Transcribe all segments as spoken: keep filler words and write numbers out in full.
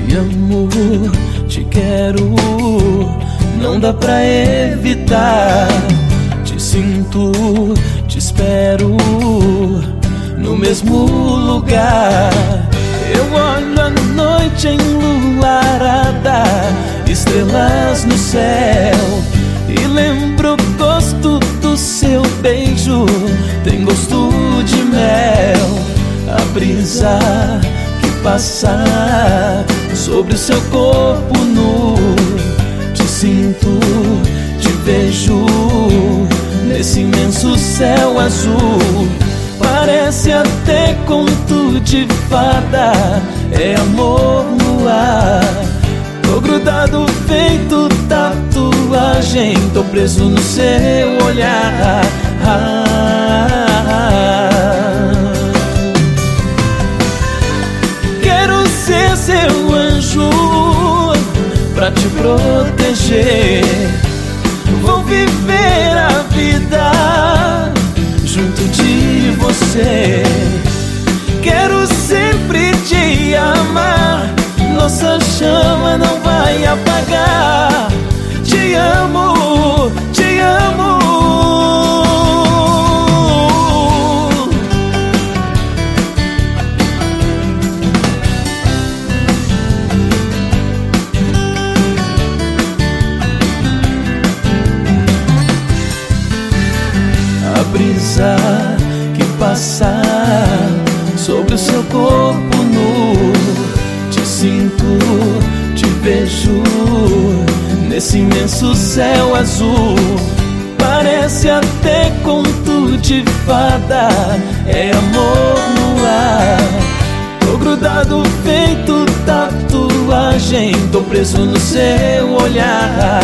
Te amo, te quero, não dá pra evitar. Te sinto, te espero no mesmo lugar. Eu olho a noite enluarada, estrelas no céu, e lembro o gosto do seu beijo, tem gosto de mel. A brisa que passa sobre o seu corpo nu, te sinto, te vejo nesse imenso céu azul. Parece até conto de fada, é amor no ar. Tô grudado feito tatuagem, tô preso no seu olhar. Quero ser seu anjo pra te proteger. Vou viver a vida junto de você. Quero sempre te amar, nossa chama não vai apagar. Te amo, te amo. A brisa que passa sobre o seu corpo nu, te sinto, te vejo nesse imenso céu azul. Parece até conto de fada, é amor no ar. Tô grudado feito tatuagem, tô preso no seu olhar.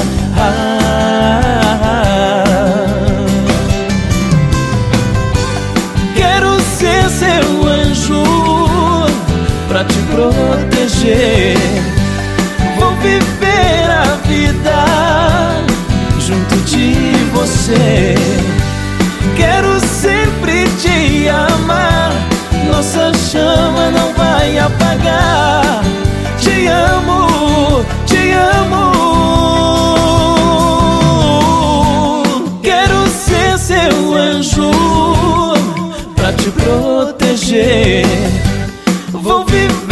Quero ser seu anjo pra te proteger. Vou viver a vida junto de você. Quero sempre te amar, nossa chama não vai apagar. Te amo, te amo. Quero ser seu anjo pra te proteger. Vou viver